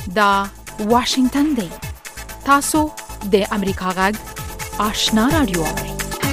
دا واشنگتن دی. تاسو د امریکا غږ آشنا رادیو اورئ.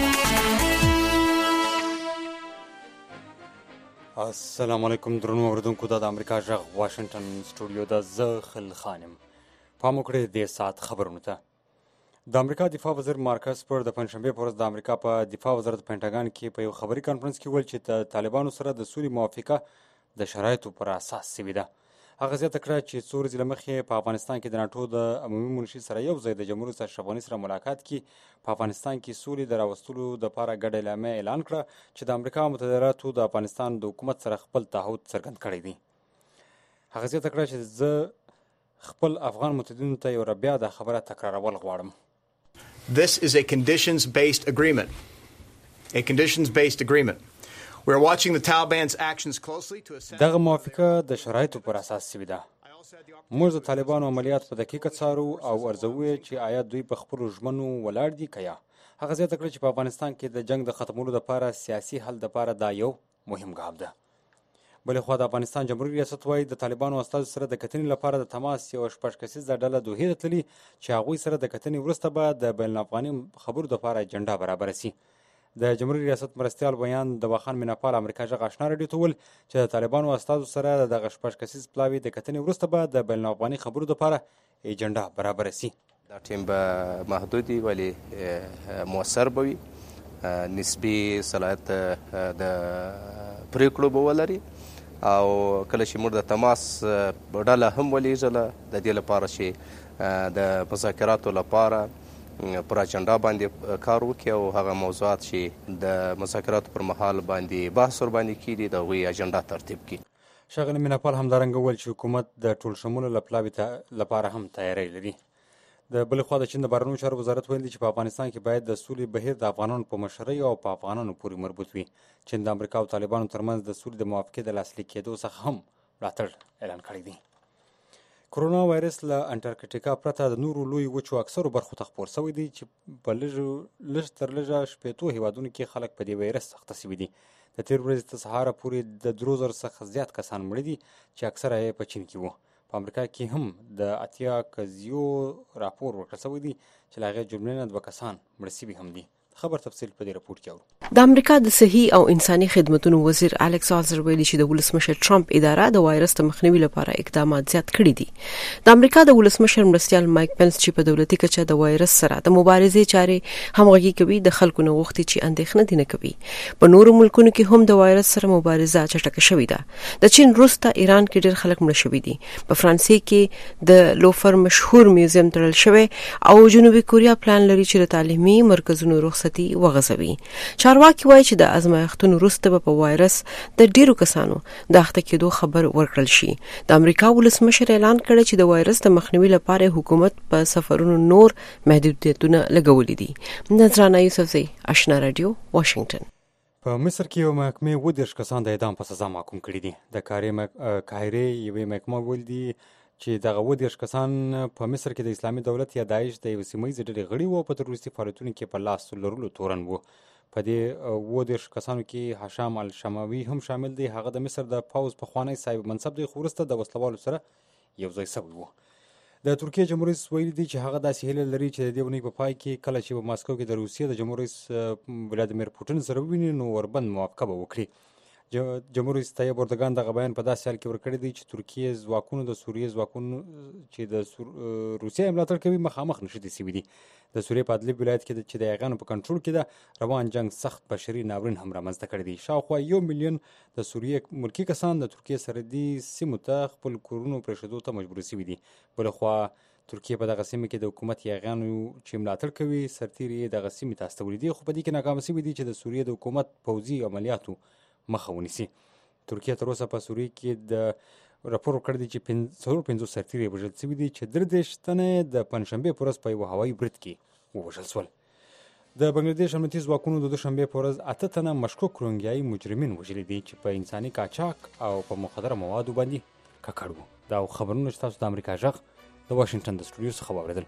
السلام علیکم درنو اوریدونکو، دا د امریکا غږ واشنگتن سټوډیو ده. زه خل خانم. پام وکړئ د ساعت خبرونو ته. د امریکا دفاع وزیر مارک اسپر د پنځشنبې په ورځ د امریکا په دفاع وزارت پینټاګان کې په یو خبري کانفرنس کې ویل چې د طالبانو سره د سولې موافقه د شرایطو پر اساس شوې ده. هغه زیاته کړه چې څو ورځې له مخکې په افغانستان کې د ناټو د عمومي منشي سره یو ځای د جمهور رئیس اشرف غني سره ملاقات کې په افغانستان کې سولې د راوستلو دپاره ګډه اعلامیه اعلان کړه چې د امریکا متحده ایالاتو د افغانستان د حکومت سره خپل تعهد څرګند کړی دی. هغه زیاته کړه چې زه خپل افغان متحدینو ته یو بیا دا خبره تکرارول غواړم. This is a conditions-based agreement. A conditions-based agreement. We're watching the Taliban's actions closely to assess... دغه موافقه د شرایطو پر اساس شوې ده. موږ د طالبانو عملیات په دقیقه څارو او ارزوو چې آیا دوی په خپلو ژمنو ولاړ دي که یا. هغه زیاته کړه چې په افغانستان کې د جنګ د ختمولو دپاره سیاسي حل دپاره دا یو مهم ګام ده. بلې خوا د افغانستان جمهوري ریاست وایي د طالبانو استازو سره د کتنې لپاره د تماس یوه 6 کسیزه ډله دوحې ته تللي چې هغوی سره د کتنې وروسته به د بین الافغاني خبرو دپاره اجنډا برابره سي. د جمهوري ریاست مرستیال بیان د واخان میناپال امریکا غږ آشنا راډیو ته وویل چې د طالبانو استازو سره دغه 6 کسیز پلاوي د کتنې وروسته به د بین الافغاني خبرو دپاره اجنډا برابره سي. دا ټیم به محدود وي ولی مؤثر به وي، نسبي صلاحیت د پریکړو به ولري او کله چې موږ د تماس ډله هم ولیږله د دې لپاره چې د مذاکراتو لپاره پر اجنډا باندې کار وکړي او هغه موضوعات چې د مذاکراتو پر مهال باندې بحث ور باندې کیږي د هغوی اجنډا ترتیب کړي. ښاغلي میناپال همدارنګه وویل چې حکومت د ټول شموله له پلاوي لپاره هم تیاری لري. د بلې خوا د چین د بهرنیو چارو وزارت ویلي چې په افغانستان کې باید د سولې بهیر د افغانانو په مشرۍ او په افغانانو پورې مربوط وي. چین د امریکا او طالبانو ترمنځ د سولې د موافقې د لاسلیک کېدو څخه هم ملاتړ اعلان کړی دی. کرونا وایرس له انټارکټیکا پرته د نورو لوی وچو اکثرو برخو ته خپور شوی دی چې په لږ تر لږه 60 هیوادونو کې خلک په دې وایرس اخته شوي دي. د تېر ورځې تر سهاره پورې د 3000 څخه زیات کسان مړه دي چې اکثره یې په چین کې وو. په امریکا کې هم د 80 قضیو راپور ورکړل شوی دی چې له هغې جملې نه 2 کسان مړه شوي هم دي. خبر تفصیل په دې راپور کې اورو. د امریکا د صحي او انساني خدماتو وزیر الکس آزر ویلي چې د ولسمشر ټرمپ اداره د وایرس د مخنیوي لپاره اقدامات زیات کړي دي. د امریکا د ولسمشر مرستیال مایک پنس چې په دولتي کچه د وایرس سره د مبارزې چارې همغږي کوي د خلکو نه غوښتي چې اندېښنه دي نه کوي. په نورو ملکونو کې هم د وایرس سره مبارزه چټکه شوې ده. د چین وروسته ایران کې ډېر خلک مړه شوي دي. په فرانسې کې د لوفر مشهور میوزیم تړل شوی او جنوبي کوریا پلان لري چې د تعلیمي مرکزونو وغځوي. چارواکي وایي چې د ازمایښتونو وروسته به په وایرس د ډیرو کسانو د اخته کېدو خبر ورکړل شي. د امریکا ولسمشر اعلان کړی چې د وایرس د مخنیوي لپاره حکومت په سفرونو نور محدودیتونه لګولي دي. نظرانه یوسفزۍ، آشنا رادیو، واشنگټن. په مصر کې یو محکمې 30 کسان د اعدام په سزا محکوم کړي دي. د قاهرې یوې محکمه ویل دي چې دغه 30 کسان په مصر کې د اسلامي دولت یا داعش د یوې سیمه ییزې ډلې غړي وو او په تروریستي فعالیتونو کې په لاس لرلو تورن وو. په دې 30 کسانو کې هشام الشماوي هم شامل دی. هغه د مصر د پوځ پخوانی صاحب منصب دی خو وروسته د وسلوالو سره یو ځای شوی وو. د ترکیې جمهور رئیس ویلي دی چې هغه داسې هیله لري چې د دې اونۍ په پای کې کله چې په ماسکو کې د روسیې د جمهور رئیس ولادیمیر پوټین سره وویني نو وربند موافقه به وکړي. جمهور رئیس طیب اردوګان دغه بیان په داسې حال کې ورکړی دی چې ترکیې ځواکونو د سوریې ځواکونو چې د روسیې ملاتړ کوي مخامخ نښتې شوي دي. د سوریې په ادلب ولایت کې چې د یاغیانو په کنټرول کې ده روان جنګ سخت بشري ناورین هم رامنځته کړی دی. شاوخوا 1 میلیون د سوریې ملکي کسان د ترکیې سرحدي سیمو ته خپل کورونو پرېښودو ته مجبور شوي دي. بلخوا ترکیې په دغه سیمه کې د حکومت یاغیانو چې ملاتړ کوي سرتیري یې دغه سیمې ته استولي دي خو په دې کې ناکامه شوي دي چې د سوریې د حکومت پوځي عملیاتو مخه ونیسي. ترکیه تر اوسه په سوریې کې د راپور ورکړی دی چې 50 سرتیري وژل شوي دي چې 33 تنه د پنجشنبې په ورځ په یوه هوایي برید کې ووژل شول. د بنګلادیش امنیتي ځواکونو د دوشنبې په ورځ 8 تنه مشکوک روهینګیایي مجرمین وژلي دي چې په انساني قاچاق او په مخدره موادو باندې ککړ وو. دا خبرونه چې تاسو د امریکا غږ د واشنګټن د سټوډیو څخه واورېدل.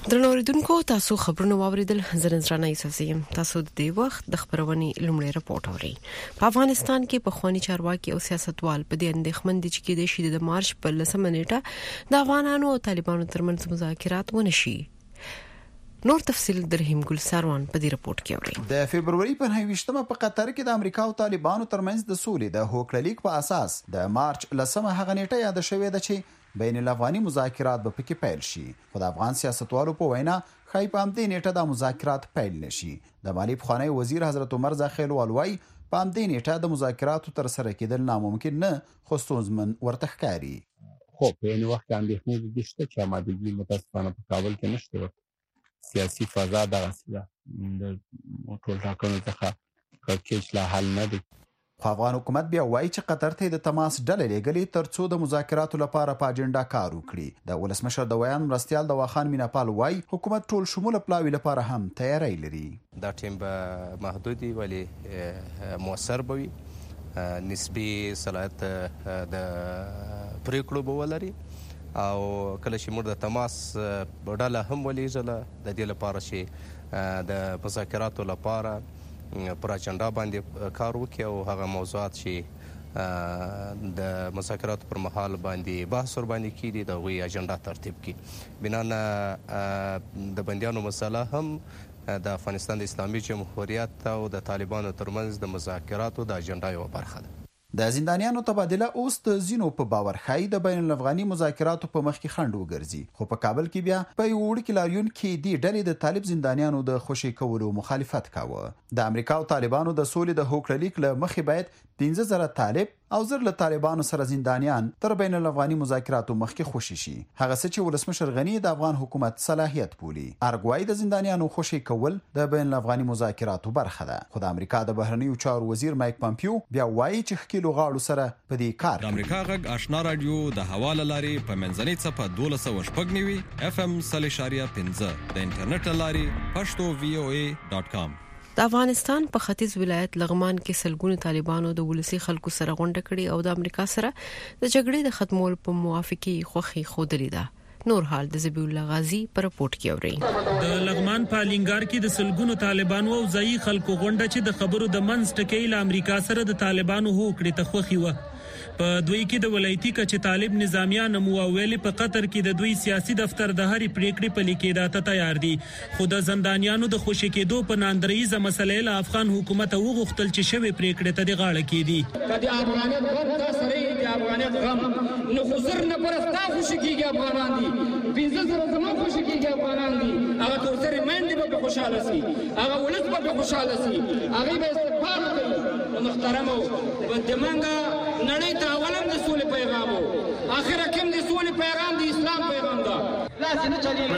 درنوریدونکو تاسو خبرونه واوریدل زرنځرانه ایساسیم تاسو د دې وخت د خبرونې لومړی راپورټ اورئ په افغانستان کې په خواني چارواکي او سیاستوال په دې اندېښمن دي چې د شید د مارچ په 10 نیټه د افغانانو او طالبانو ترمنځ مذاکرات ونشي نور تفصیل درهم ګل ساروان په دې راپورټ کې اورئ د فبرवरी په 29مه په قطر کې د امریکا او طالبانو ترمنځ د سولې د هوکړلیک په اساس د مارچ 10 هغه نیټه یاد شوې ده چې بین الافغاني مذاکرات به پکې پیل شي خو د افغان سیاستوالو په وینا خای په همدې نیټه د مذاکرات پیل نشي د مالی پخوانی وزیر حضرت عمر زاخیل والوی په همدې نیټه د مذاکراتو تر سره کېدل ناممکن نه خو ستونزمن ورته ښکاري خو په یوه وخت اندېښنې دي چې آمادګي متاسفانه په کابل کې نشته سیاسي فضا دغسې ده د ټول ټاکنو څخه کړکېچ لا حل نه دی خو افغان حکومت بیا وایي چې قطر ته د تماس ډلې لېږلې ترڅو د مذاکراتو لپاره په اجنډا کار وکړي د ولسمشر د ویان مرستیال د واخان میناپال وایي حکومت ټول شموله پلاوي لپاره هم تیاری لري دا ټیم به محدودي ولی موثر به وي نسبي صلاحیت د پریکړو به ولري او کله چې موږ د تماس ډله هم ولیږله د دې لپاره چې د مذاکراتو لپاره پر اجنډا باندې کار وکړي او هغه موضوعات چې د مذاکراتو پر مهال باندې بحث ور باندې کیږي د غوي اجنډا ترتیب کړي بنان د بندیانو مسله هم د افغانستان د اسلامي جمهوریت او د طالبانو ترمنځ د مذاکراتو د اجنډا یو برخه ده د زندانیانو تبادله اوس د زینو په باور خای د بین الافغاني مذاکراتو په مخ کې خنډ وګرځي خو په کابل کې بیا په یو وړ لاریون کې دی ډلې د طالب زندانیانو د خوشي کولو مخالفت کاوه د امریکا او طالبانو د سولې د هوکړلیک له مخې باید 15000 طالب او زر له طالبانو سره زندانیان تر بین الافغاني مذاکراتو مخکې خوشي شي هغه څه چې ولسمشر غنی د افغان حکومت صلاحیت بولي ارګوای د زندانیانو خوشي کول د بین الافغاني مذاکراتو برخه ده خو د امریکا د بهرنیو چارو وزیر مایک پامپیو بیا وایي چې خکیلو غاړو سره په دې کار د امریکا غږ آشنا رادیو د حواله لاري په منځنۍ صفه 12.9 FM 3.15 د انټرنیټ لاري pashto.voa.com د افغانستان په ختیځ ولایت لغمان کې سلګونه طالبانو د ولسی خلکو سره غونډه کړې او د امریکا سره د جګړې د ختمولو په موافقه خوخي خودلې ده نور حال د زبی الله غازی پر رپورت کې اوري د لغمان په لنګار کې د سلګونو طالبانو او ځای خلکو غونډه چې د خبرو د منځ ټکی له امریکا سره د طالبانو هوکړې ته خوخي و په دوی کې د ولایتي کچې طالب نظامیان مو ویل په قطر کې د دوی سیاسي دفتر د هرې پریکړې په لیکېدا ته تیار دي خو د زندانیانو د خوشی کېدو په ناندریزه مسلې له افغان حکومت وغوښتل چې شوی پریکړې ته د غاړه کېدي کدي افغانیت غم دا سره د افغانیت غم نو خسر نه پرستا خوشی کېږي افغانان دي 15000 زمون خوشی کېږي افغانان دي هغه تر سره مېند به خوشاله سي هغه ولس به خوشاله سي هغه به استغفار کوي محترمو ودمنګا نړۍ ته اولم د سولې پیغام او اخر کوم د سولې پیغام د اسلام پیغام ده لازم چلی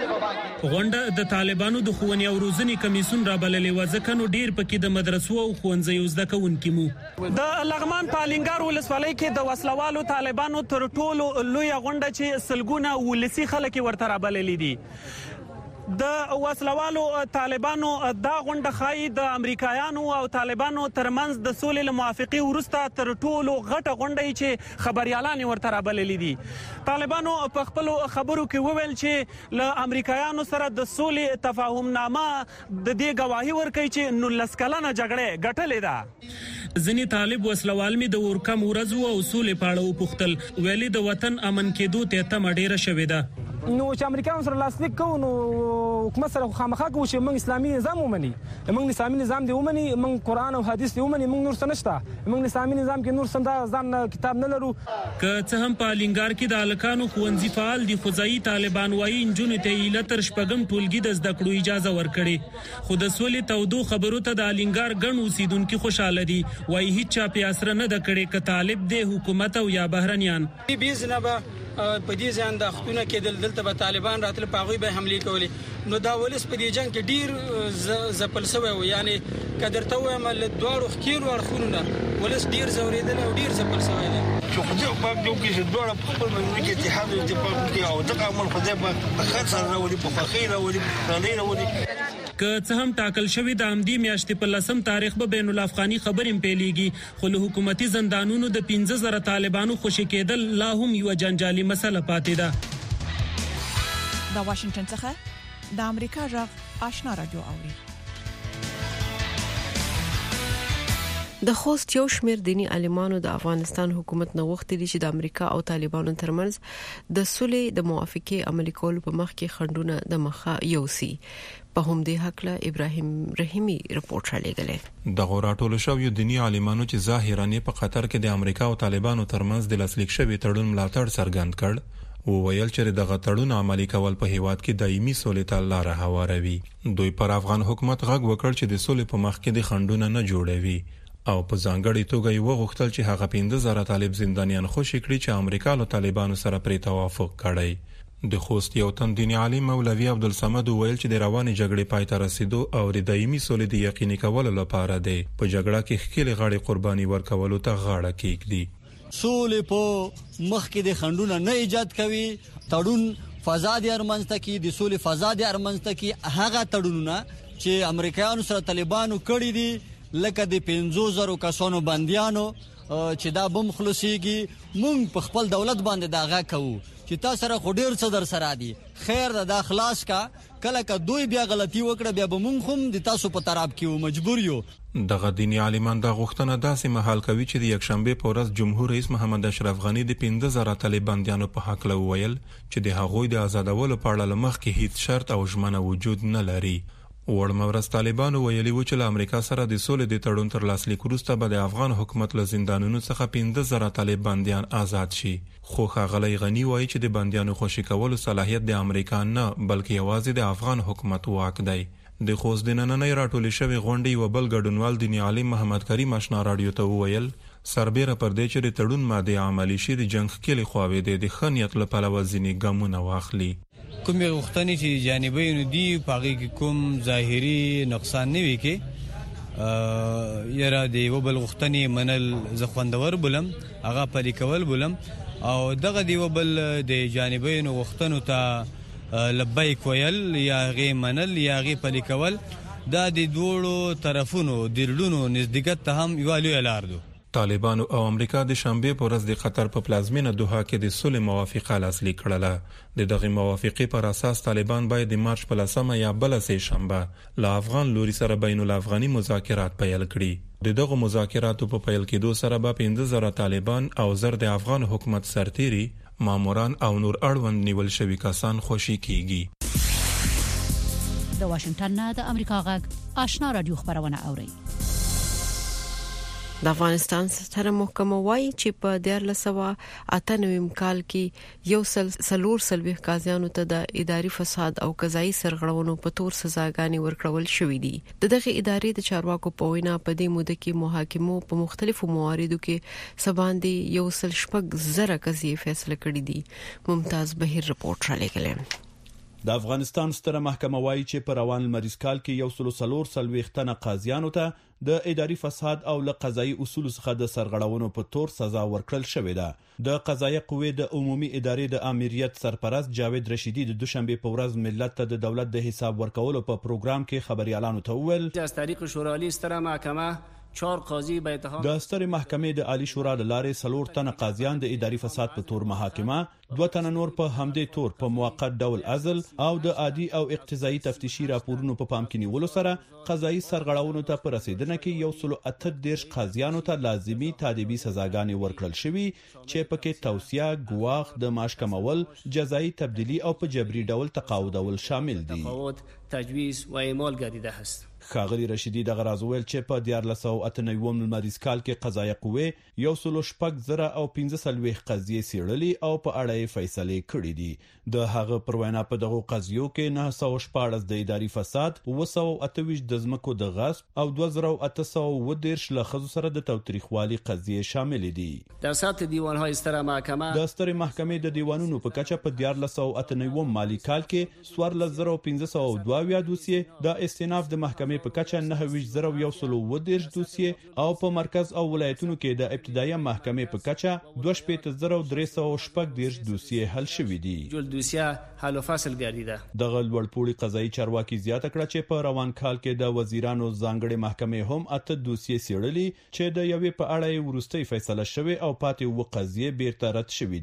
غونډه د طالبانو د خوونی او روزنی کمیسون را بللې وځکه نو ډیر پکې د مدرسو او خوونځیو زده کوونکي مو د لغمان پالنګار ولسوالۍ کې د وسلوالو طالبانو تر ټولو لوی غونډه چې سلګونه ولسی خلک ورته را بللې دي د وسلوالو طالبانو دا غونډه خای د امریکایانو او طالبانو ترمنځ د سولې موافقه ورسته تر ټولو غټه غونډه چې خبريالان ورته را بللې دي طالبانو په خپل خبرو کې وویل چې له امریکایانو سره د سولې تفاهم نامه د دې گواهی ورکړي چې نو لسکلانه جګړه ګټلې ده ځینی طالب وسلوال می د ورکم ورځو او سولې پاړه وپختل ویلي د وطن امن کېدو ته تم ډیره شوې ده نو چې امریکایانو سره لاسلیک کوو نو حکومت سره خامخا کوو چې موږ اسلامي نظام ومني موږ اسلامي نظام دی ومني موږ قران او حديث دی ومني موږ نور څه نشته موږ اسلامي نظام کې نور څه ځان کتاب نه لرو که څه هم په لنګار کې د الکانو خوندزي فعال دي خدای طالبان وایي انجونی ته ایلتر شپږم ټولګي د زده کړو اجازه ورکړي خو د سولې تودو خبرو ته د لنګار ګڼ اوسیدونکو خوشاله دي وایي هیڅ چا پیاسره نه د کړي ک طالب دی حکومت او یا بهرنیان بیزنه په دې ځان د خطونه کې دلته به طالبان راتل پاغوي به حمله کولې نو دا ولس په دې جنگ کې ډیر زپل شوی و یعنی قدرته وایم له دوړو خیر ورخونه ولس ډیر زوریدل او ډیر زپل شوی دی چې خو دې په دې کې چې دوړه په خپل منځ کې اتحاد او اتفاق کې او دغه عمل خو دې په خاطر راوړي په فخیر راوړي که څه هم ټاکل شوی د امدی میاشتې په 10 تاریخ به بین الافغاني خبرې پیلېږي خو له حکومتي زندانونو د 15000 طالبانو خوشی کېدل لا هم یو جنجالي مسله پاتې ده د واشنگټن څخه د امریکا غږ آشنا رادیو اوري. د خوست یو شمېر دینی عالمانو د افغانستان حکومت نه غوښتي چې د امریکا او طالبانو ترمنځ د صلح د موافقې عملي کولو په مخ کې خنډونه د مخه یوسي. په همدې حق له ابراهیم رحیمی رپورټ رالیږلی. د غوراټول شویو دینی عالمانو چې ظاهرا په قطر کې د امریکا او طالبانو ترمنځ د لاسلیک شوی تړون ملاتړ څرګند کړ او ویل چې دغه تړون عملي کول په هیواد کې دایمي سولې ته لار هواروي. دوی پر افغان حکومت غږ وکړ چې د سولې په مخ کې د خنډونه نه جوړوي او په ځانګړي توګه یې وغوښتل چې هغه 15,000 طالب زندانیان خوشي کړي چې امریکا له طالبانو سره پرې توافق کړی. د خوست یو تن دیني عالم مولوي عبدالصمد ویل چې د روانې جګړې پای ته رسیدو او د دایمي سولې د یقیني کولو لپاره دی په جګړه کې ښکېلې غاړې قرباني ورکولو ته غاړه کېږدي. سولې په مخ کې د خنډونه نه ایجاد کوي، تړون فضا د ارمنځته کې د سولې فضا د ارمنځته کې هغه تړونونه چې امریکایانو سره طالبانو کړی دي لکه د 50,000 کسانو بنديانو چې دا بم خلاصيږي مونږ په خپل دولت باندې دا غا کوو چې تاسو سره خو ډیر څه در سره دي خیر دا خلاص کا کله که دوی بیا غلطي وکړه بیا به مونږ هم د تاسو په طرف کې مجبور یو. دغه دینی عالمان دا غوښتنه داسې مهال کوي چې د یکشنبه په ورځ جمهور رئیس محمد اشرف غنی د 15,000 طالبانیانو په حق له ویل چې د هغوی د آزادولو په اړه لمخ کې هیڅ شرط او ژمنه وجود نه لري. ورمورس طالبانو ویلي و چې له امریکا سره د سولې د تړون تر لاسلیک وروسته به د افغان حکومت له زندانونو څخه 15,000 طالب بنديان آزاد شي. خو ښاغلی غنی وایي چې د بنديانو خوشي کولو صلاحیت د امریکا نه بلکې یوازې د افغان حکومت واک دی. د خوست د نننۍ راټولې شوې غونډې یو بل ګډونوال دیني عالم محمد کریم آشنا رادیو ته وویل سربیره پر دې چې د تړون ماده عملي شي د جنگ ښکېلې خواوې د ښه نیت له پلوه ځینې ګامونه واخلي. کومې غوښتنې چې جانبین دي په هغې کې کوم ظاهري نقصان نه وي کې یاره د یو بل غوښتنې منل زه خوندور بولم هغه پلي کول بولم او دغه د یو بل د جانبینو غوښتنو ته لبیک ویل یا هغې منل یا هغې پلي کول دا د دوړو طرفونو د رډونو نزدېکت ته هم یوه لویه لار ده. طالبانو او امریکا د شنبه په ورځ د قطر په پلازمینه دوحه کې د صلح موافقه لاسلیک کړله. د دغه موافقې پر اساس طالبان باید د مارچ په 10 یا بل سه شنبه له افغان لوري سره بین الافغاني مذاکرات پیل کړي. د دغه مذاکراتو په پیل کېدو سره به 15,000 طالبان او زر د افغان حکومت سرتیري ماموران او نور اړوند نیول شوي کسان خوشي کیږي. د واشنگټن د امریکا غږ آشنا رادیو خبرونه اوري. د افغانستان ستره محکمه وايي چې په 1998 کال کې یو سلور قاضیانو ته د اداري فساد او قضایي سرغړونو په تور سزاګانې ورکړل شوې دي. دغه ادارې د چارواکو په وینا په دې موده کې محاکمو په مختلفو مواردو کې سباندې یو سل شپږ زره قضیې فیصله کړې دي. ممتاز بهیر رپورټ رالیږلی. د افغانستان ستره محکمه وايي چې په روان لمریز کال کې یو سلور تنه قاضیانو ته د اداري فساد او له قضایي اصول څخه د سرغړونو په تور سزا ورکړل شوې ده. د قضایي قوې د عمومي ادارې د امریت سرپرست جاوید رشیدي د دوشنبه په ورځ ملت ته د دولت د حساب ورکولو په پروګرام کې خبريالانو ته وویل از طریق شورای عالی ستره محکمه 4 قاضي به اتهام د ستر محکمې د عالی شورا د لارې سلور تنه قاضیان د اداري فساد په تور محاکمه 2 تنه نور په همدې تور په موقت ډول عزل او د عادي او اقتضایي تفتیشي راپورونو په پام کې نیولو سره قضایي سرغړونو ته پر رسیدنه کې 138 قاضیانو ته لازمي تادیبي سزاګانې ورکړل شوې چې پکې توصیه ګواښ د معاش کمول جزایي تبدیلی او په جبري ډول تقاعدول شامل دي. تجویز و اعمال گردیده است. ښاغلی رشیدي دغه راز ویل چې په 1998 لمریز کال کې قضایي قوې 115 قضیې څېړلې او په اړه یې فیصلې کړې دي. د هغه پر وینا په دغه قضیو کې 914 د اداري فساد 228 د ځمکو د غصب او 2810 له ښځو سره د تاوتریخوالي قضیې شامل دي. در سطح دیوانهای ستره محکمه د ستر محکمې د دیوانونو په کچه په 1998 مالی کال کې 14502 دوسیې د استئناف د محکمې په کچه 9110 دوسیې او په مرکز او ولایتونو کې د ابتدایي محکمې په کچه 2310 دوسیې حل شوې دي. دوسیه حل و فصل گردیده. دغه لوړپوړي قضایي چارواکي زیاته کړه چې په روان کال کې د وزیرانو ځانګړي محکمې هم 8 دوسیې څېړلې چې د یوې په اړه وروستۍ فیصله شوې او پاتې و قضیې بیرته رد شوې دي.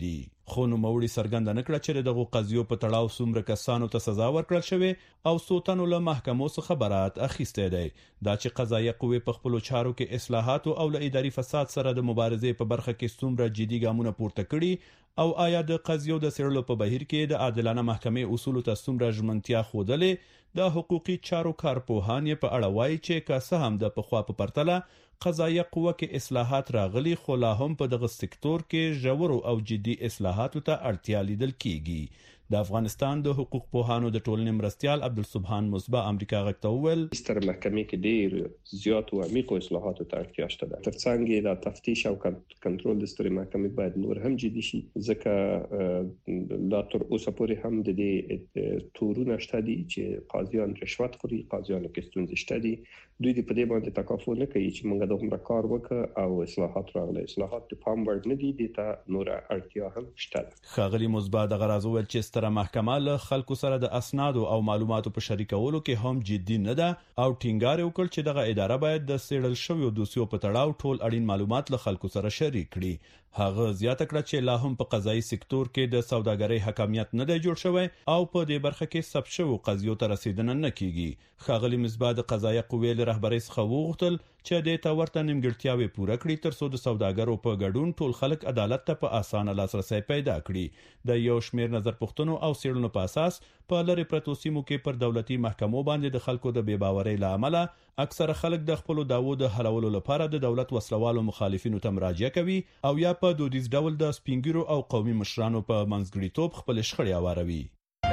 خو نو موري سرګند نه کړ چې دغه قضیو په تړاو څومره کسانو ته سزا ورکړل شوې او سوتنو له محکمو څخه برات اخیسته دی دا چې قضایي قوې په خپل چارو کې اصلاحات او له اداري فساد سره د مبارزې په برخه کې څومره جدي ګامونه پورته کړي او آیا د قضیو د سیرلو په بهیر کې د عادلانه محکمې اصول ته څومره ژمنتیا خودلې د حقوقي چارو کارپوهان په اړه وایي چې که هم د پخوا په پرتله قضایي قوه کې اصلاحات راغلي خو لا هم په دغه سکتور کې ژور او جدي اصلاحاتو ته اړتیا لیدل کیږي د افغانستان د حقوق پوهانو د ټولنې مرستيال عبدالسبحان مصباح امریکا غږ ته وویل ستر محکمې کې ډېر زیات او عمیق اصلاحاتو ته اړتیا شته ترڅنګ د تفتیش او کنټرول د ستر محکمې باید نور هم جدي شي ځکه لا تر اوسه پورې هم د دې تورونه شته دي چې قاضیان رشوت خوري قاضیان کې ستونزې شته دي دوی په دې باندې تکافو نه کوي چې موږ د عمر کار وکړو او اصلاحات راغلي اصلاحات په پام وړ نه دي ته نور اړتیا هم شته خاغلی مصباح د غرض ول چې ستر محکمه له خلکو سره د اسناد او معلوماتو په شریکولو کې هم جدي نه ده او ټینګار وکړ چې دغه اداره باید د سیړل شویو دوسیو په تړاو ټول اړین معلومات له خلکو سره شریک کړي هغه زیاته کړه چې لا هم په قضایي سکتور کې د سوداګرۍ حکمیت نه دی جوړ شوی او په دې برخه کې ثبت شوی قضیو ته رسیدنه نه کیږي خاغلی مصباح د قضایي قوې له رهبرۍ څخه وغوښتل چې د تورته نیمګړتیاوي پوره کړي ترڅو د سوداګرو په ګډون ټول خلک عدالت ته په اسانه لاسرسي پیدا کړي د یو شمیر نظر پوښتنو او سیړنو په اساس په لری پرتو سیمو کې پر دولتي محکمو باندې د خلکو د بې باورۍ لامل اکثره خلک د خپل دعوو د حلولو لپاره د دولت وسلوالو مخالفینو ته مراجعه کوي او یا په دودیز ډول د سپینګیرو او قومي مشرانو په منځګړیتوب خپل شخړې اواروي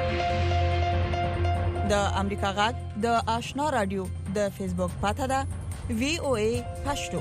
د امریکا غږ د آشنا رادیو د فیسبوک پاته ده VOA پښتو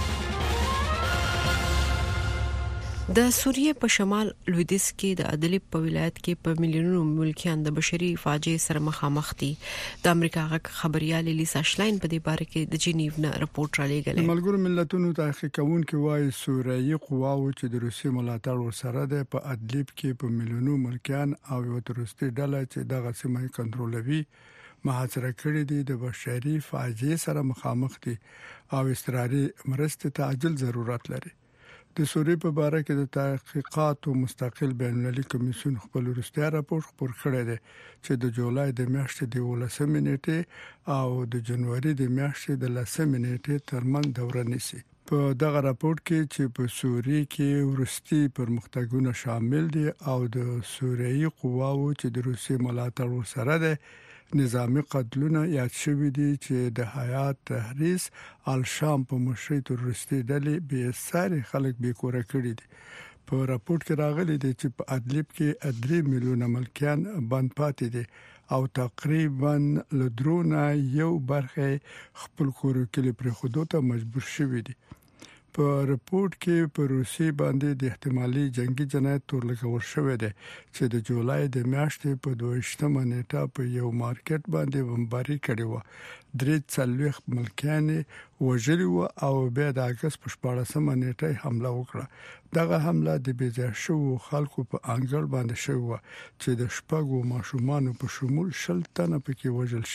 د سوریه په شمال لویدیځ کې د ادلب په ولایت کې په میلیونونو ملکیان د بشري فاجعه سره مخامخ دي د امریکا غږ خبريال لیسا شلاین په دې باره کې د جنیو نه رپورټ را لېږلی ملګرو ملتونو تحقیق کوونکي وايي سوریه قواو چې د روسي ملاتړ ورسره ده په ادلب کې په میلیونونو ملکیان او یو تروریستي ډله چې دغه سیمه کنټرولوي محاصره کړې دي د بشري فاجعه سره مخامخ دي او اضطراري مرستې ته عاجل ضرورت لري د سوریه په اړه کې د تحقیقاتو مستقل بین‌المللي کمیسیون خپل وروستي راپور خپور کړی دی چې د جولای د میاشتې د 19 نیټې او د جنوري د میاشتې د 10 نیټې ترمن دوره نیسي په دغه راپور کې چې په سوریه کې ورستي پرمختګونه شامل دي او د سوریه قواو چې د روسي ملاتړ ورسره ده نظامی قتلونه یاد شوی دي چې د حیات تحریس الشام په مشرۍ تروریستي ډلې به ساري خلک به کور کړی دي په راپورټ کې راغلي دي چې په ادلب کې 3 میلیونه ملکیان بند پاتې دي او تقریبا لدرونه یو برخه خپل کور کې پر خودو ته مجبور شوی دي په رپورت کې په روسي باندې د احتمالي جنگي جنایت تور لګول شوې ده چې د جولای د میاشتې په 22 نیټه په یو مارکیټ باندې بمباري کړې و درې څلويخ ملکیان وژلي و او بیا د اگست په 14 نیټه حمله وکړه دغه حمله د بیځای شو خلکو په انګړ باندې شو چې د شپږو ماشومان په شمول 10 تنه پکې وژل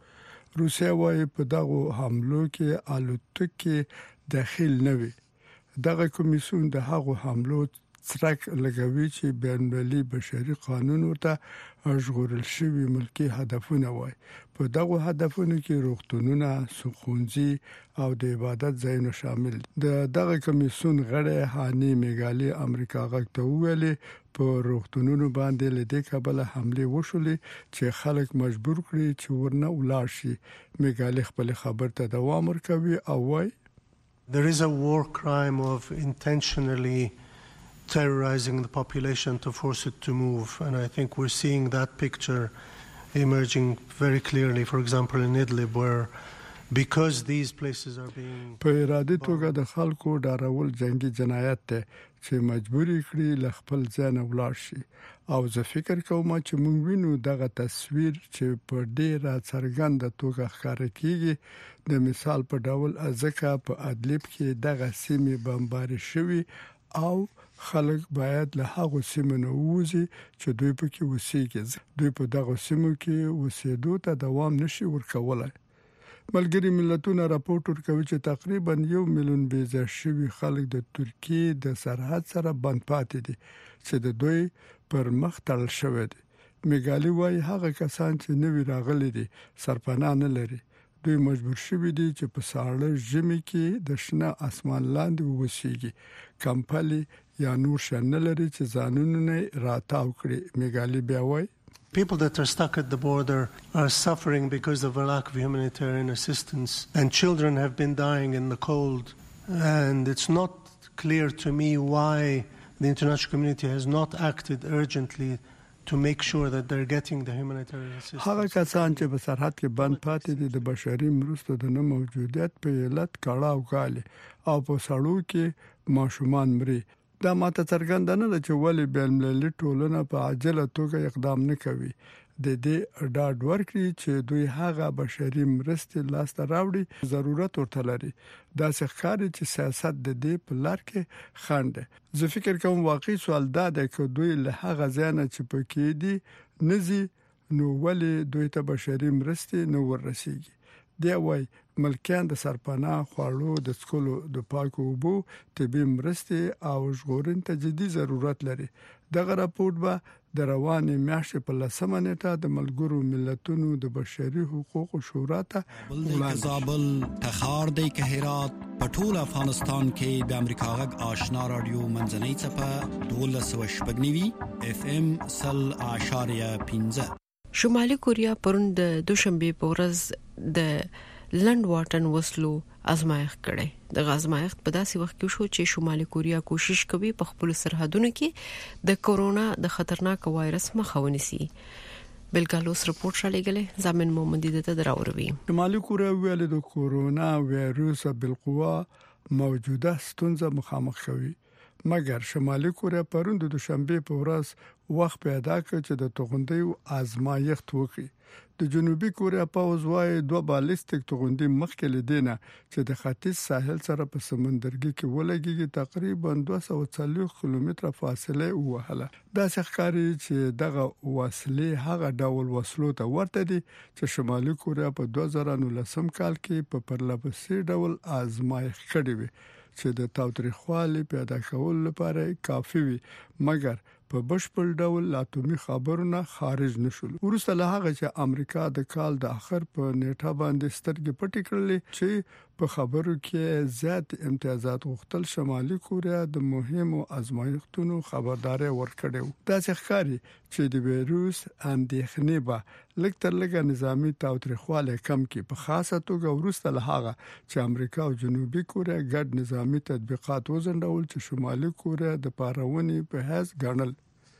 شو روسیا وايي په دغه حملو کې الوتکې داخل نه وي دغه کمیسیون د هغو حملو څرک لګوي چې بین‌المللي بشري قانون ورته ژغورل شوی ملکی هدفونه وای په دغه هدفونو کې روغتونونه سخونځي او د عبادت ځایونه شامل دي دغه کمیسیون غړي هاني میګالي امریکا غږ ته ویلي په روغتونونو باندې لدې کابل حمله وشولې چې خلک مجبور کړي چې ورنه ولاړ شي میګالي خپل خبر ته دوام ورکوي او وای There is a war crime of intentionally terrorizing the population to force it to move, and I think we're seeing that picture emerging very clearly, for example in Idlib, where because these places are being په اراده توګه د خلکو ډارول جنگي جنایت ته چې مجبوري کړی ل خپل ځان ولاړ شي او زه فکر کوم چې موږ وینو دغه تصویر چې په ډیره څرګنده توګه ښکاره کیږي د مثال په ډول ځکه په ادلب کې دغه سیمه بمباري شوی او خلک باید له هغه سیمو نه وځي چې دوی پکې وسیږي دوی په دغه سیمو کې وسیدو ته دوام نشي ورکولای ملګری ملتونه راپورټ ورکوي چې تقریبا 1 میلیون بېځایه شوي خلک د ترکیې د سرحد سره بند پاتې دي چې د دوی پر مخ تړل شوی دي. میګالي وايي هغه کسان چې نوی راغلي دي سرپناه نه لري. دوی مجبور شوي دي چې په ساړه ژمي کې د شنه اسمان لاندې ووسیږي. کمپلي یا نور شان نه لري چې ځانونه راتاو کړي. میګالي بیا وايي People that are stuck at the border are suffering because of a lack of humanitarian assistance, and children have been dying in the cold. And it's not clear to me why the international community has not acted urgently to make sure that they're getting the humanitarian assistance. هغه کسان چې په سرحد کې بند پاتې دي د بشري مرستو د نه موجودیت په علت کړهو غالي او په سړو کې ماشومان مري. دا ماته څرګنده نه ده چې ولې بین‌المللي ټولنه په عاجله توګه اقدام نه کوي. د دې ډاډ ورکړي چې دوی هغه بشري مرستې لاسته راوړي ضرورت ورته لري. دا ښکاري چې سیاست د دې په لار کې خنډ. زه فکر کوم واقعي سوال دا دی چې دوی له هغه ځای چې پکې دي نزي نو ولې دوی ته بشري مرستې نه ورسیږي. دی وايي ملکیان د سرپناه خوړو د څکلو د پاکو اوبو طبي مرستې او ژغورن ته جدي ضرورت لري. دغه راپورټ به د روانې میاشتې په 10 نیټه د ملګرو ملتونو د بشري حقوقو شورا ته وړاندې زابل تخار د هرات په ټول افغانستان کې د امریکا غږ آشنا رادیو منځنۍ څپه 12.9 FM 0.15. شمالي کوریا پرون د دوشنبه په ورځ د لند واټن وسلو ازمایښت کړي. د ازمایښت په داسې وخت کې شو چې شمالي کوریا کوشش کوي په خپل سرحدونو کې د کورونا د خطرناک وایرس مخه ونیسي. بلګالوس رپورټ شالېګلې زمين محمدي د دراوروي. شمالي کوریا ویل د کورونا وایرس بالقوه موجوده ستونزه مخامخ کوي. مګر شمالي کوریا پرون د دوشنبه په ورځ وخت پیدا کړ چې د توغندیو ازمایښت وکړي. د جنوبي کوریا پوځ وايي 2 بالستیک توغندي مخکې لیدنه چې د ختیځ ساحل سره په سمندرګي کې ولګي تقریبا 240 کیلومتره فاصله وهله. دا ښکاري چې دغه وسلې هغه ډول وسلو ته ورته دي چې شمالي کوریا په 2019 کال کې په پرلپسې ډول آزمایښت کړې وي چې د تاوتریخوالي پیدا کول لپاره کافي وي. مګر په بشپړ ډول اتومي خبرونه خارج نشول. ورسته له هغه چې امریکا د کال د اخر په نیټه باندې سترګې پټې کړلې چې په خبرو کې زیات امتیازات غوښتل شمالي کوریا د مهمو ازمایښتونو خبرداري ورکړې. دا ښکاري چې د وایروس اندېښنې به لکتر لګا نظامی تاوتریخواله کم کې په خاصه توګه ورسته له هغه چې امریکا او جنوبي کوریا ګډ نظامی تطبیقات وزندول چې شمالي کوریا د پارونی په هیڅ ګڼل.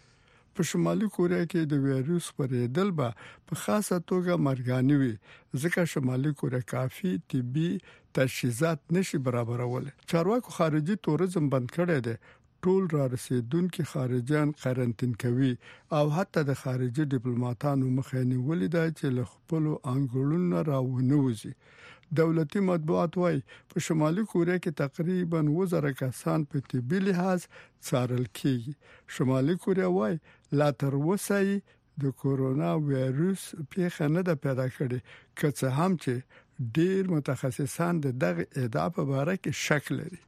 په شمالي کوریا کې د وایروس پرېدل به په خاصه توګه مرګاني وي ځکه شمالي کوریا کافي طبي تجهیزات نشي برابرول. چارواکو خارجي تورزم بند کړی دی. ټول را رسیدونکو خارجيان قرنطین کوي او حتی د خارجي ډیپلوماټانو مخه نیولې ده چې له خپل انګړونو راونوځي. دولتي مطبوعات وايي په شمالي کوریا کې تقریبا 1000 کسان په طبي لحاظ څارل کیږي. شمالي کوریا وايي لا تر اوسه د کورونا وایروس پیښه نه ده پیدا کړې که څه هم چې ډیر متخصصان دغه ادعا په اړه کې شک لري.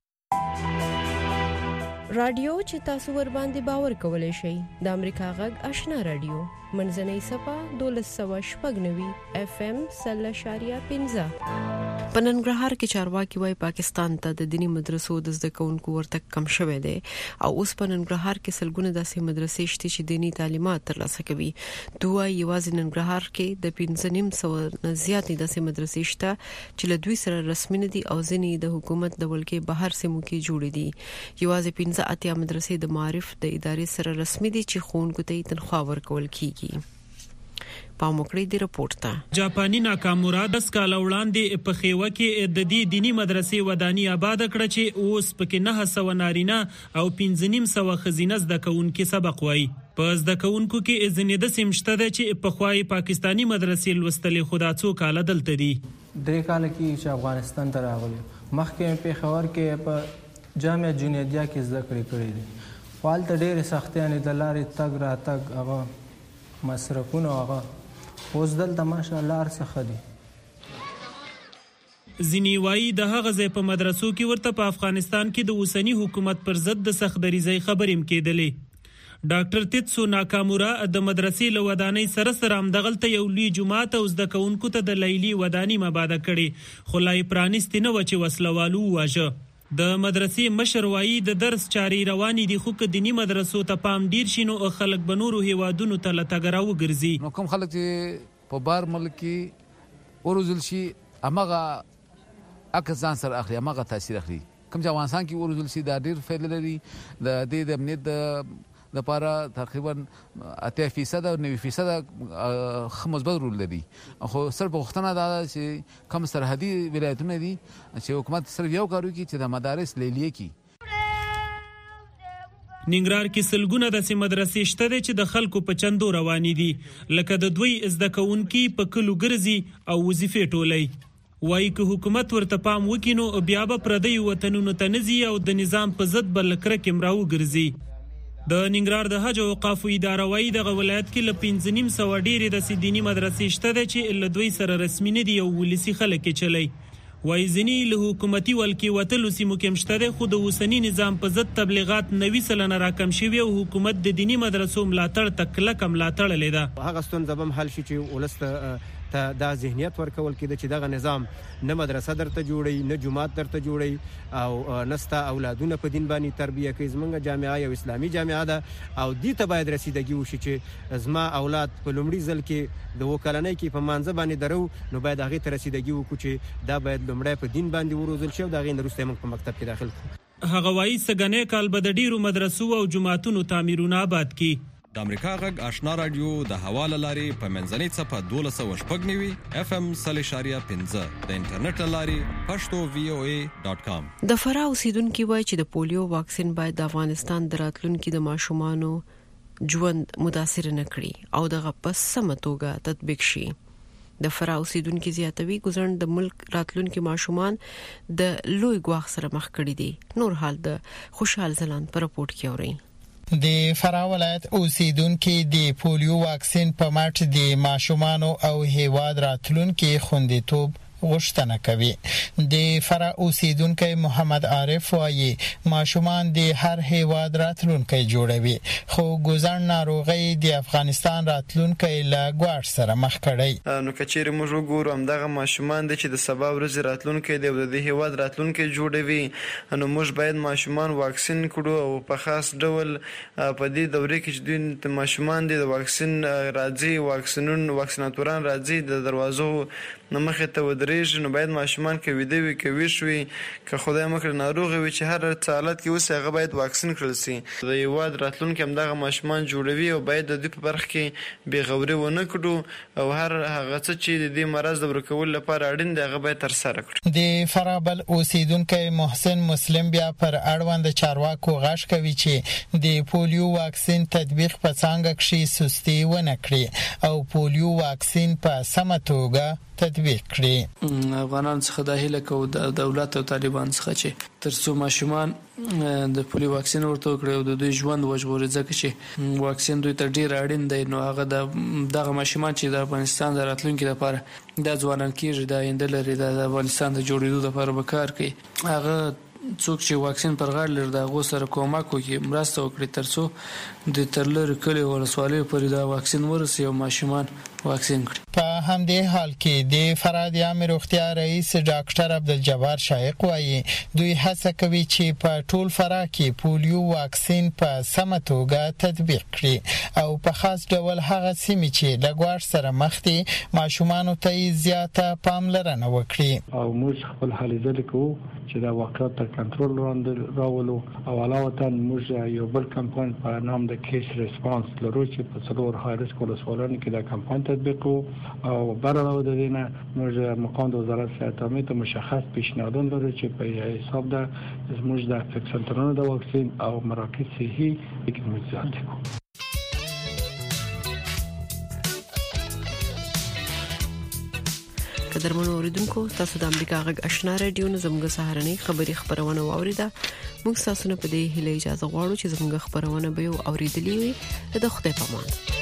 رادیو چې تاسو ور باندې باور کولای شئ د امریکا غږ آشنا رادیو منځنۍ صفه 12.9 FM 0.15. په ننګرهار کې چارواکي وايي پاکستان ته د دینی مدرسو د زده کوونکو ورتګ کم شوه دی او اوس په ننګرهار کې سلګونه داسې مدرسې شته چې دینی تعلیمات ترلاسه کوي. دوی یوازې ننګرهار کې د 1500 نه زیاتې داسې مدرسې شته چې له دوی سره رسمي نه دي او ځینې د حکومت د ولکې بهر سیمو کې جوړې دي. یوازې 15 مدرسې د معارف د ادارې سره رسمي دي چې ښوونکو ته تنخواه ورکول کیږي. پاموکړی دی رپورټ ته جاپانی ناکامورا 10 کال وړاندې په خیوه کې د دې دینی مدرسې ودانی آباد کړ چې اوس پکې 900 نارینه او 1500 خزینه زده کوونکو سبق وایي. په زده کوونکو کې ځینې د سیمشته ده چې په خوای پاکستانی مدرسې لوستلې خدا څو کال دلته دي. 3 کال کې چې افغانستان ته راغلی مخکې په خبر کې په جامعه جنیدیا کې زده کړې دي. فعال ته ډېر سختیانې د لارې تګ را تګ هغه مصرفونه هغه اوس دلته ماشاءالله ارڅخه دي. ځینی وایي د هغه ځای په مدرسو کې ورته په افغانستان کې د اوسنی حکومت پر ضد د سخت دریزۍ خبرې کېدلې. ډاکټر تیتسو ناکامورا د مدرسې له ودانۍ سره همدغلته یو لوی جومات او زده کوونکو ته د لیلي ودانۍ مباده کړي، خو لا یې پرانیستې نه وه چې وسلوالو وواژه. د مدرسې مشر وایي د درس چارې روانې دي، خو که دیني مدرسو ته پام ډیر شي نو خلک به نورو هیوادونو ته له تګ راوګرځي. نو کوم خلک چې په بار ملک کې وروزل شي همغه عکس ځان سره اخلي، همغه تاثیر اخلي. کوم چې افغانستان کې وروزل شي دا ډیر فایده لري. د دې د امنیت د لپاره تقریبا 80% او 90% مثبت رول لري. خو صرف غوښتنه دا ده چې کوم سرحدي ولایتونه دي چې حکومت صرف یو کار وکړي چې د مدارس لیلیه کړي. ننګرهار کې سلګونه داسې مدرسې شته چې د خلکو په چندو روانې دي، لکه د دوی زده کوونکي په کلو ګرځي او وظیفې ټولوي. وایي که حکومت ورته پام وکړي نو بیا به پردیو وطنونو ته نه ځي او د نظام په ضد به له کرکې راوګرځي. د ننګرهار د حج او اوقافو اداره وایي دغه ولایت کې له 5,500 ډېرې داسې دیني مدرسې شته چې له دوی سره رسمي نه دي او ولسي خلک یې چلی. وایي ځینې له حکومتي ولکې وتلو سیمو کې هم شته دی، خو د اوسني نظام په ضد تبلیغات 90% راکم شوي او حکومت د دیني مدرسو ملاتړ ته کلکه ملاتړ تړلې ده. هغه ستونزه به هم حل شي چې ولس ته دا ذهنیت ورکول کېده چې دغه نظام نه مدرسه درته جوړي، نه جماعت درته جوړي او نستا اولادونه په دین باندې تربیه کوي. زمونږ جامعه یو اسلامي جامعه ده او دې ته باید رسیدګي وشي چې زما اولاد په لومړي ځل کې د وکالنۍ کې په مانځه باندې درو، نو باید هغه ته رسیدګي وکړو چې دا باید لومړی په دین باندې وروزل شي او دا غي وروسته موږ په مکتب کې داخل کړو. هغه وایي سګنې کال به د ډیرو مدرسو او جماعتونو تعمیرونه آباد کی. د امریکا غږ آشنا رادیو د حواله لاري په منځنۍ صفه 1290 FM 3.15 د انټرنیټ لاري pashto.voa.com. د فرا اوسیدونکو وایي چې د پولیو واکسین باید د افغانستان د راتلونکو د ماشومانو ژوند متاثر نه کړي او دغه په سمه توګه تطبیق شي. د فرا اوسیدونکو زیاتوي ګزن د ملک راتلونکو ماشومان د لوی ګواښ سره مخ کړي دي. نور حال د خوشحال زلان پر رپورت کې اوري. د فرا ولایت اوسیدونکو د پولیو واکسین په مټ د ماشومان او هیواد راتلونکو خوندیتوب غوښتنه کوي. د فرا اوسیدونکو محمد عارف وايي ماشومان د هر هیواد راتلونکو جوړوي، خو ګزن ناروغي د افغانستان راتلونکو له ګواښ سره مخ کړي. نو کچېر موږ وګورو همدغه ماشومان د چې د سبا ورځې راتلونکو د هیواد راتلونکو جوړوي، نو موږ باید ماشومان واکسین کړو او په خاص ډول په دې دورې کې چې د ماشومان د واکسین راځي واکسیناتوران راځي د دروازو نمخه ته ودرېږي، نو باید ماشومان کې ویده وي کې ویښ وي که خدای مکړه ناروغ وي چې هر حالت کې اوس هغه باید واکسین کړل شي. د هیواد راتلونکي همدغه ماشومان جوړوي او باید د دې په برخه کې بې غوري ونه کړو او هر هغه څه چې د دې مرض د ورکول لپاره اړین دی هغه باید ترسره کړو. د فرابل اوسیدونکو محسن مسلم بیا پر اړوند چارواکو غږ کوي چې د پولیو واکسین تطبیق په څنګه کې سستی ونه کړي او پولیو واکسین په سمه توګه تطبیق کړي. افغانان څخه د هیله کو د دولت او طالبان څخه چې ترڅو ماشومان د پولیو واکسین ورته کړي او د دوی ژوند وژغوري، ځکه چې واکسین دوی ته ډیر اړین دی. نو هغه دغه ماشومان چې د افغانستان د راتلونکو لپاره د ځوانان کېږي د آینده لري د افغانستان د جوړېدو لپاره به کار کوي، هغه څوک چې واکسین پر غاړه لري دا غو سره کومک کوي مرسته وکړي ترڅو د ترلر کلی ولسوالۍ پورې دا واکسین ورسي او ماشومان واکسین کړي. په همدې حال کې د فراد عامه روغتیا رئیس ډاکټر عبدالجبار شایق وایي دوی هڅه کوي چې په ټول فرا کې پولیو واکسین په سمه توګه تطبیق کړي او په خاص ډول هغه سیمې چې د ګواښ سره مخ دي ماشومانو ته زیاته پاملرنه وکړي. او موږ خپل هلې ځلې کوو چې دا واقعیت تر کنټرول لاندې راولو او علاوه موږ یو بل کمپاین په نام د کیس ریسپانس لرو چې په څلور های ریسک ولسوالانو کې دا کمپاین تطبیق کوو او برعلاوه د دې نه موږ مقام د وزارت صحت عامه ته مشخص پیشنهادونه لرو چې په حساب ده موږ د فکسنټرونو د واکسین او مراکز صحي کې مزیات کوو. قدرمنو اوریدونکو تاسو د امریکا غږ آشنا رادیو نه زموږ سهارنۍ خبری خبرونه واوریده. موږ تاسو نه په دې هیله اجازه غواړو چې زموږ خبرونه به اوریدلې وي. د خدای په امان.